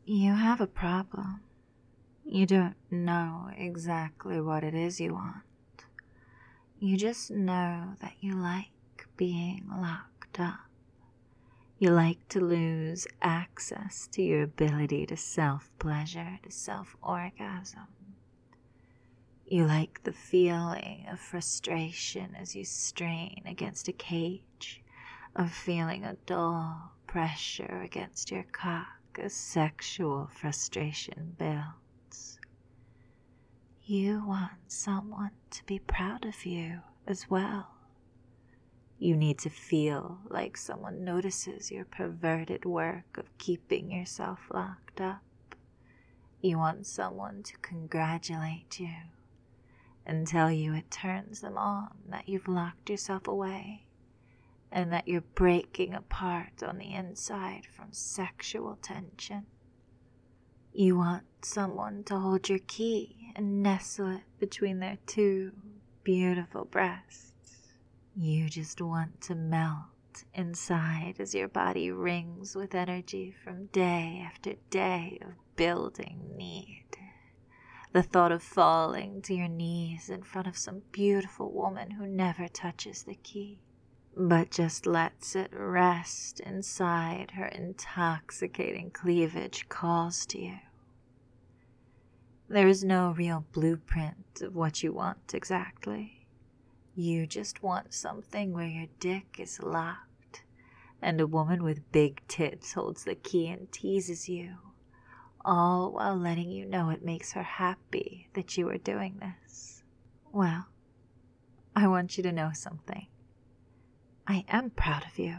You have a problem. You don't know exactly what it is you want. You just know that you like being locked up. You like to lose access to your ability to self-pleasure, to self-orgasm. You like the feeling of frustration as you strain against a cage, of feeling a dull pressure against your cock as sexual frustration builds. You want someone to be proud of you as well. You need to feel like someone notices your perverted work of keeping yourself locked up. You want someone to congratulate you and tell you it turns them on that you've locked yourself away and that you're breaking apart on the inside from sexual tension. You want someone to hold your key and nestle it between their two beautiful breasts. You just want to melt inside as your body rings with energy from day after day of building need. The thought of falling to your knees in front of some beautiful woman who never touches the key, but just lets it rest inside her intoxicating cleavage calls to you. There is no real blueprint of what you want exactly. You just want something where your dick is locked and a woman with big tits holds the key and teases you, all while letting you know it makes her happy that you are doing this. Well, I want you to know something. I am proud of you.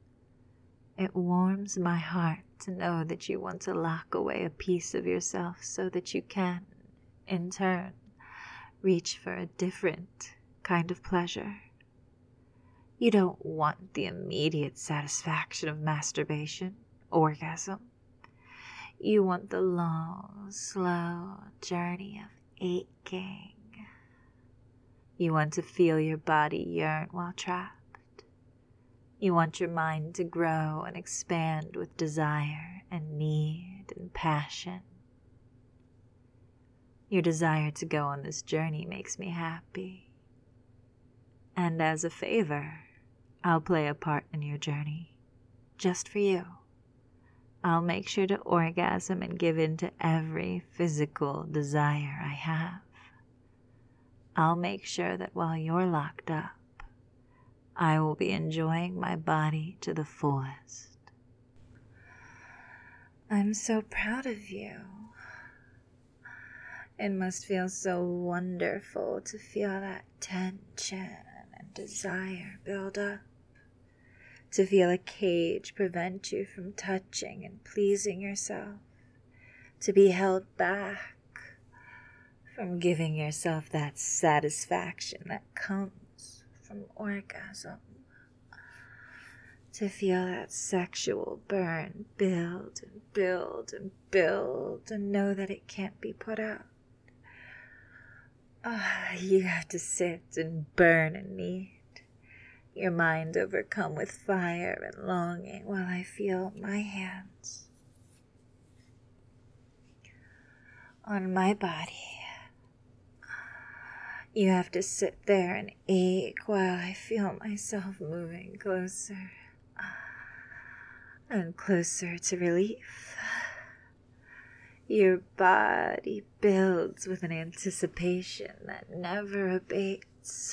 It warms my heart to know that you want to lock away a piece of yourself so that you can, in turn, reach for a different kind of pleasure. You don't want the immediate satisfaction of masturbation, orgasm. You want the long, slow journey of aching. You want to feel your body yearn while trapped. You want your mind to grow and expand with desire and need and passion. Your desire to go on this journey makes me happy. And as a favor, I'll play a part in your journey, just for you. I'll make sure to orgasm and give in to every physical desire I have. I'll make sure that while you're locked up, I will be enjoying my body to the fullest. I'm so proud of you. It must feel so wonderful to feel that tension and desire build up. To feel a cage prevent you from touching and pleasing yourself. To be held back from giving yourself that satisfaction that comes from orgasm. To feel that sexual burn build and build and build and know that it can't be put out. You have to sit and burn in need. Your mind overcome with fire and longing while I feel my hands on my body. You have to sit there and ache while I feel myself moving closer and closer to relief. Your body builds with an anticipation that never abates.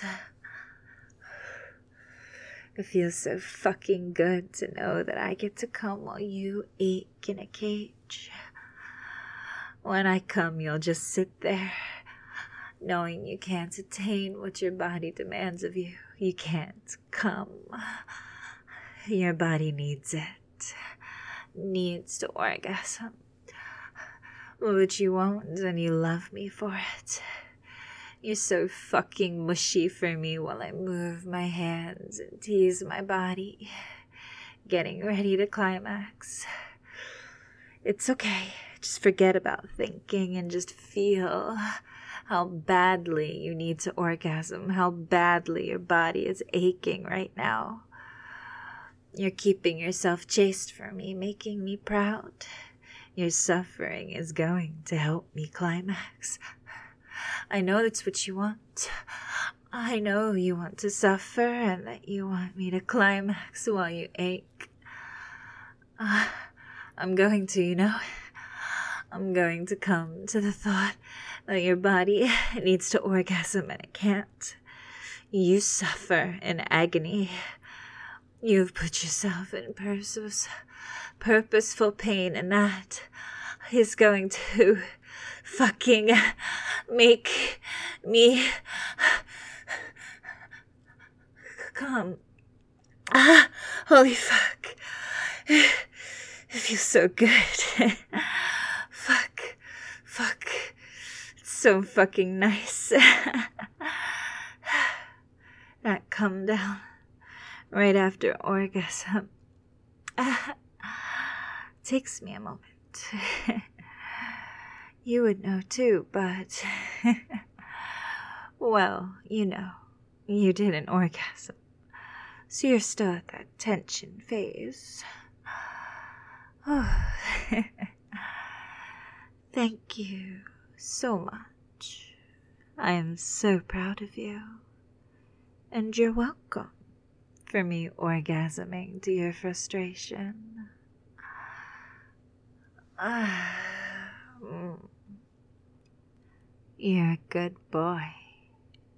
It feels so fucking good to know that I get to come while you ache in a cage. When I come, you'll just sit there, knowing you can't attain what your body demands of you. You can't come. Your body needs it. Needs to orgasm. But you won't, and you love me for it. You're so fucking mushy for me while I move my hands and tease my body, getting ready to climax. It's okay. Just forget about thinking and just feel how badly you need to orgasm, how badly your body is aching right now. You're keeping yourself chaste for me, making me proud. Your suffering is going to help me climax. I know that's what you want. I know you want to suffer and that you want me to climax while you ache. I'm going to, I'm going to come to the thought that your body needs to orgasm and it can't. You suffer in agony. You've put yourself in purposeful pain, and that is going to fucking make me come. Holy fuck. It feels so good. Fuck. It's so fucking nice. That come down right after orgasm takes me a moment. You would know too, but well, you didn't orgasm, so you're still at that tension phase. Oh. Thank you so much. I am so proud of you. And you're welcome for me orgasming to your frustration. You're a good boy.